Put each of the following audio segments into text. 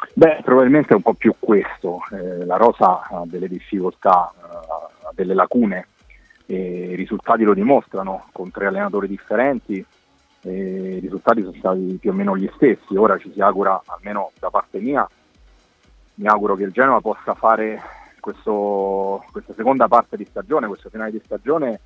Beh, probabilmente è un po' più questo. La rosa ha delle difficoltà, ha delle lacune, e i risultati lo dimostrano, con 3 allenatori differenti, i risultati sono stati più o meno gli stessi. Ora ci si augura, almeno da parte mia, mi auguro che il Genoa possa fare questa seconda parte di stagione, questo finale di stagione,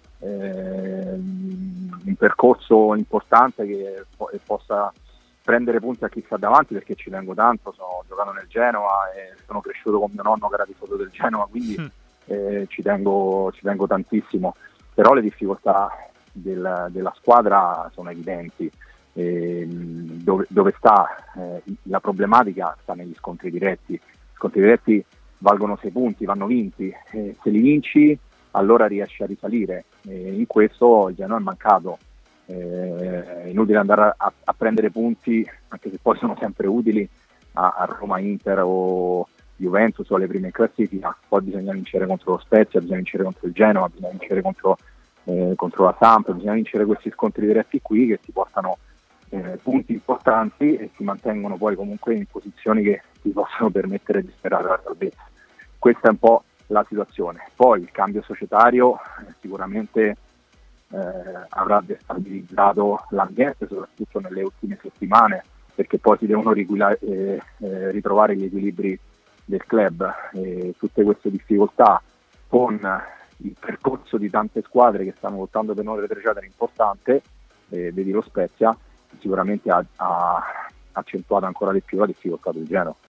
un percorso importante che possa prendere punti a chi sta davanti, perché ci tengo tanto, sono giocato nel Genoa e sono cresciuto con mio nonno che era tifoso del Genoa, quindi ci tengo tantissimo, però le difficoltà della squadra sono evidenti. Dove sta la problematica sta negli scontri diretti. Gli scontri diretti valgono 6 punti, vanno vinti, se li vinci allora riesci a risalire, in questo il Genoa è mancato. È inutile andare a prendere punti, anche se poi sono sempre utili, a Roma, Inter o Juventus o alle prime in classifica. Poi bisogna vincere contro lo Spezia, bisogna vincere contro il Genoa, bisogna vincere contro la Samp, bisogna vincere questi scontri diretti qui che ti portano punti importanti e si mantengono poi comunque in posizioni che ti possono permettere di sperare la salvezza. Questa è un po' la situazione. Poi il cambio societario sicuramente avrà destabilizzato l'ambiente, soprattutto nelle ultime settimane, perché poi si devono ritrovare gli equilibri del club, e tutte queste difficoltà con il percorso di tante squadre che stanno lottando per non retrocedere importante, vedi lo Spezia, sicuramente ha accentuato ancora di più la difficoltà del Genoa.